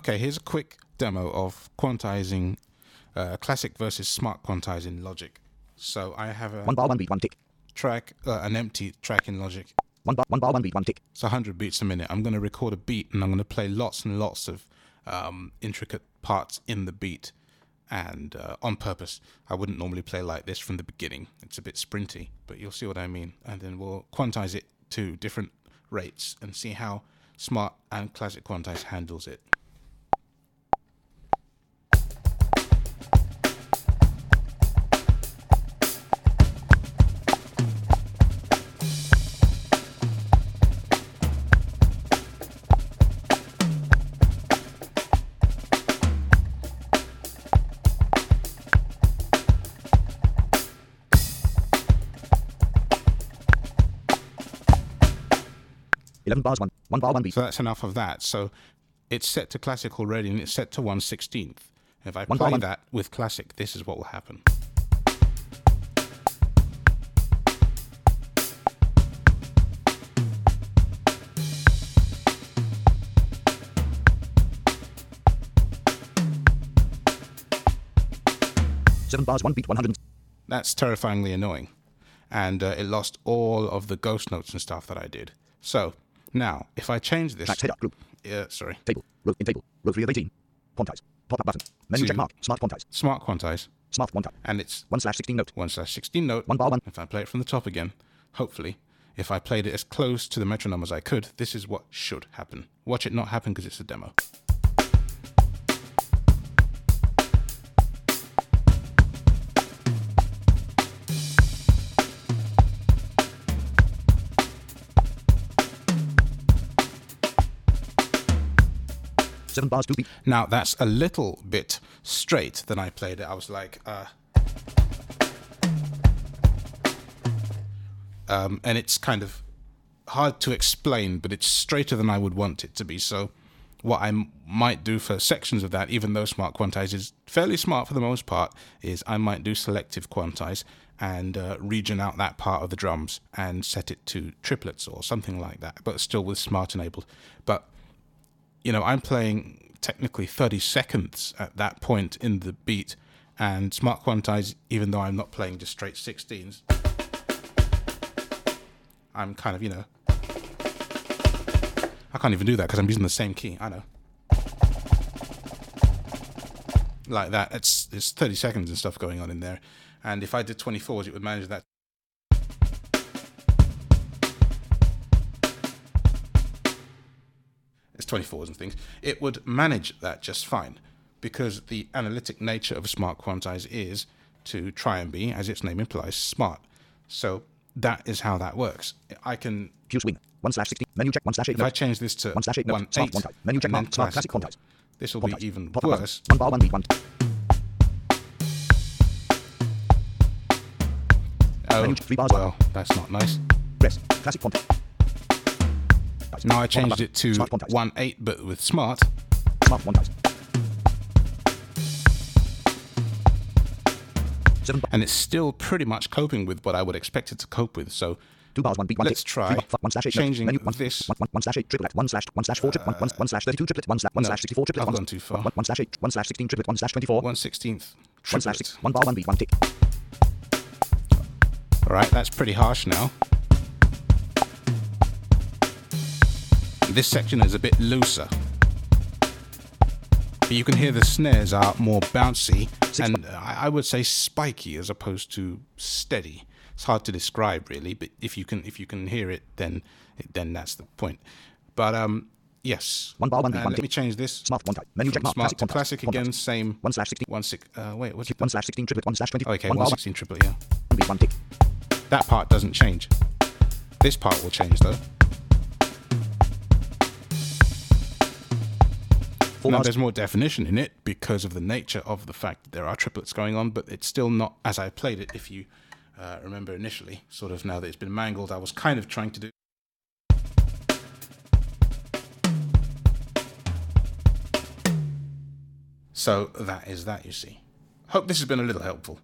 Okay, here's a quick demo of quantizing classic versus smart quantizing Logic. So I have a One bar, one beat, one tick. track, an empty track in Logic. One bar, one beat, one tick. It's 100 beats a minute. I'm going to record a beat and I'm going to play lots and lots of intricate parts in the beat. And on purpose, I wouldn't normally play like this from the beginning. It's a bit sprinty, but you'll see what I mean. And then we'll quantize it to different rates and see how smart and classic quantize handles it. Bars, one bar, one beat. So that's enough of that. So it's set to classic already and it's set to 1/16. If I play that with classic, this is what will happen. Seven bars, one beat, 100. That's terrifyingly annoying. And it lost all of the ghost notes and stuff that I did. So now, if I change this... Tracks, header, group. Sorry. Table, row in table, row 3 of 18. Quantize, pop-up button, menu check mark, smart quantize. Smart quantize. Smart quantize. And it's 1/16 note. 1/16 note. One bar, one. If I play it from the top again, hopefully, if I played it as close to the metronome as I could, this is what should happen. Watch it not happen because it's a demo. Seven bars, two beat. Now that's a little bit straight than I played it. I was like, and it's kind of hard to explain, but it's straighter than I would want it to be. So what I might do for sections of that, even though smart quantize is fairly smart for the most part, is I might do selective quantize and region out that part of the drums and set it to triplets or something like that, but still with smart enabled. But you know, I'm playing technically 30 seconds at that point in the beat, and smart quantize, even though I'm not playing just straight 16s, I'm kind of, you know, I can't even do that because I'm using the same key. I know. Like that, it's 30 seconds and stuff going on in there. And if I did 24s, it would manage that. It's 24s and things. It would manage that just fine because the analytic nature of a smart quantize is to try and be, as its name implies, smart. So that is how that works. I can Q swing 1/16 menu check 1/8 if I change this to 1/8 note. Smart 1/8 quantize. Menu check and then mark, smart classic quantize. This will be even Pop-up button. worse. One bar, one beat, one. Oh, Menu 3 bars. well, that's not nice. Press classic quantize. Now I changed it to Smart quantize. 1/8, but with smart. Smart quantize. Seven bars. And it's still pretty much coping with what I would expect it to cope with. So 2 bars, 1 beat, 1 let's tick. try 1/8 changing menu, this. 1/8 triplet 1/4 triplet 1/32 triplet 1/64 triplet I've gone too far. 1/8 1/16 triplet 1/24 1/16th 1/6 triplet. 1 bar, 1 beat, 1 tick. All right, that's pretty harsh now. This section is a bit looser. But you can hear the snares are more bouncy and I would say spiky as opposed to steady. It's hard to describe really, but if you can hear it, then that's the point. But yes. 1 bar, 1 beat, 1 Let me tick. change this. Smart quantize. Menu check From mark. smart to Quantize. classic again, same 1/16 wait, what's it? 1/16 triplet 1/20. Okay, 1 bar, 1/16 triplet, yeah. 1 beat, 1 tick. That part doesn't change. This part will change though. 4 Now bars. there's more definition in it because of the nature of the fact that there are triplets going on, but it's still not as I played it. If you remember initially, sort of now that it's been mangled, I was kind of trying to do. So that is that, you see. Hope this has been a little helpful.